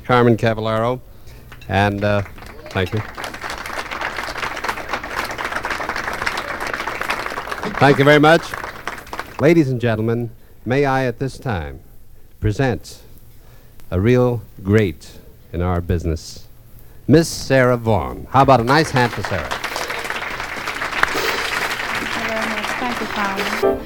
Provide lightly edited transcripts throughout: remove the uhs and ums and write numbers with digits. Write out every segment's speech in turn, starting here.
Carmen Cavallaro. And thank you. Thank you very much. Ladies and gentlemen, may I at this time present a real great in our business, Miss Sarah Vaughan. How about a nice hand for Sarah? Thank you very much. Thank you, Carmen.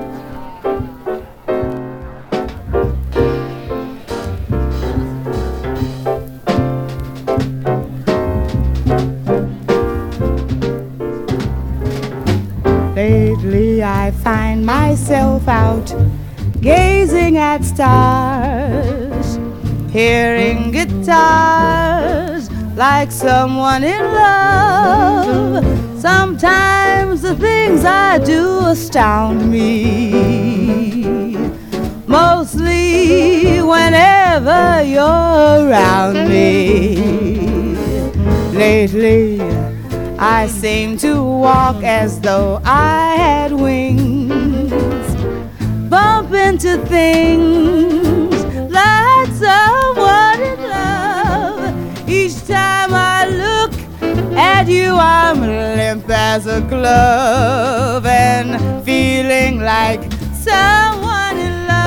Lately I find myself out gazing at stars, hearing guitars like someone in love. Sometimes the things I do astound me, mostly whenever you're around me. Lately I seem to walk as though I had wings, bump into things like someone in love. Each time I look at you, I'm limp as a glove and feeling like someone in love.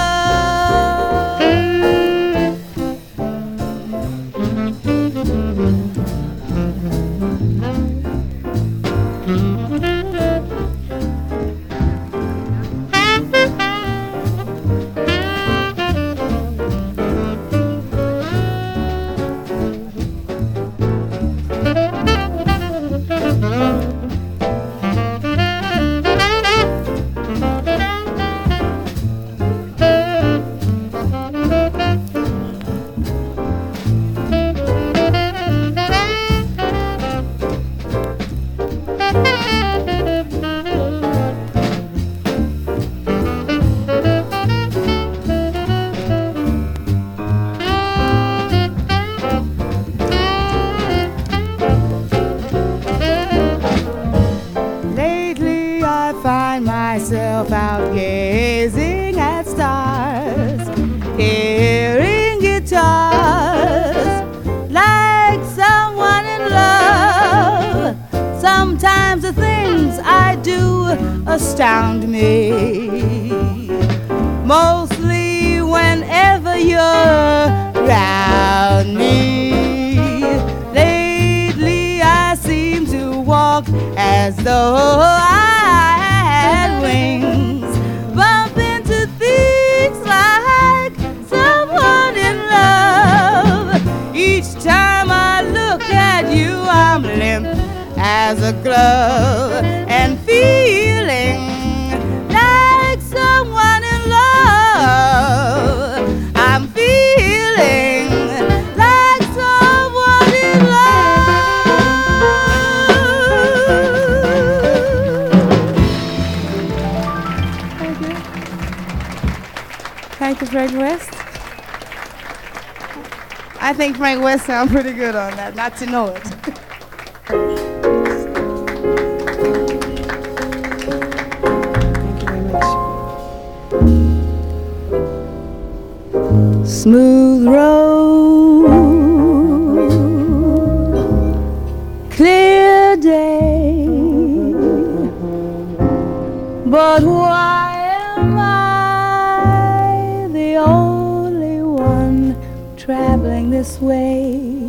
Myself out gazing at stars, hearing guitars like someone in love. Sometimes the things I do astound me, mostly whenever you're around me. Lately I seem to walk as though I had wings, bump into things like someone in love. Each time I look at you, I'm limp as a glove and feeling like someone in love. I'm feeling like someone in love. Thank you, Frank West. I think Frank West sounds pretty good on that, not to know it. Thank you very much. Smooth road, clear day, but why am I the only one traveling this way?